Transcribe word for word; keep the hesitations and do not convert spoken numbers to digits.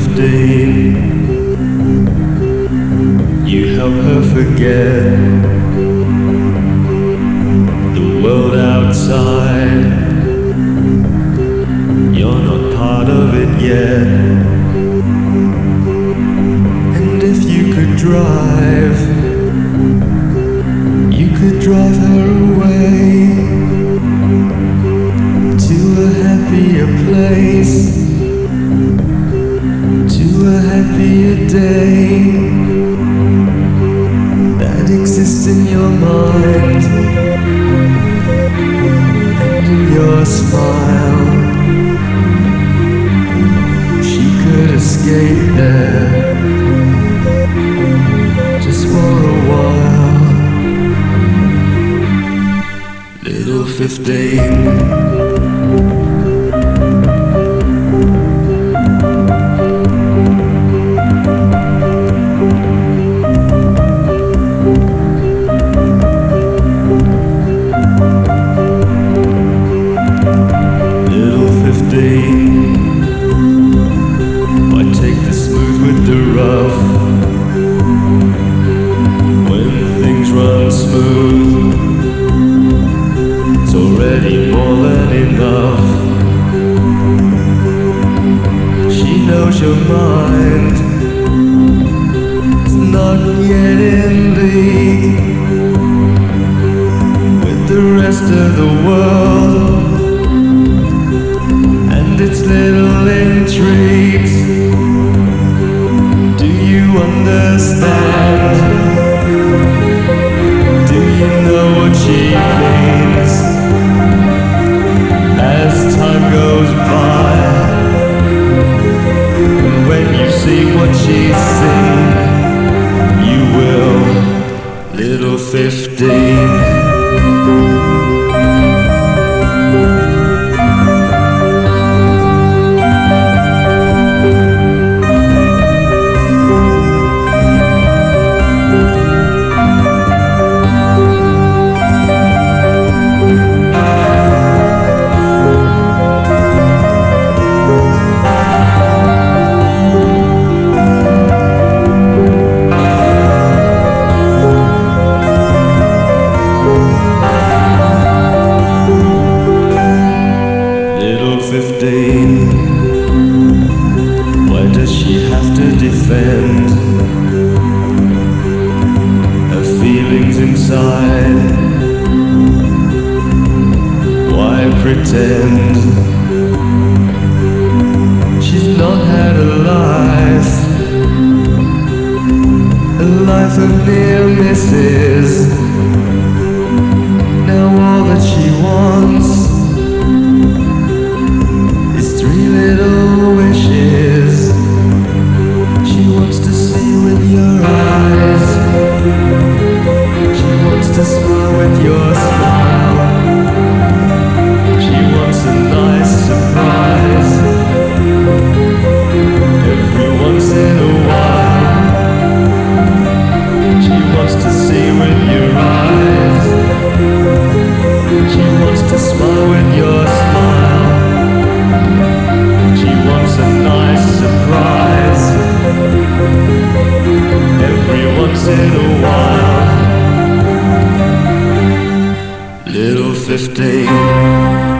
fifteen, you help her forget the world outside. You're not part of it yet. And if you could drive, you could drive her away to a happier place, to a happier day that exists in your mind and in your smile. She could escape there just for a while. Little fifteen, why take the smooth with the rough? When things run smooth, it's already more than enough. She knows your mind is not yet in league with the rest of the world and its little intrigues. Do you understand? Do you know what she means? As time goes by, and when you see what she's seen, you will, little fifteen. fifteen, why does she have to defend her feelings inside? Why pretend she's not had a life, a life of near misses? Now all that she wants three little wishes. She wants to see with your eyes. She wants to smile with your smile. She wants a nice surprise every once in a while. She wants to see with your eyes. She wants to smile with your smile. She wants a nice surprise every once in a while. Little fifteen.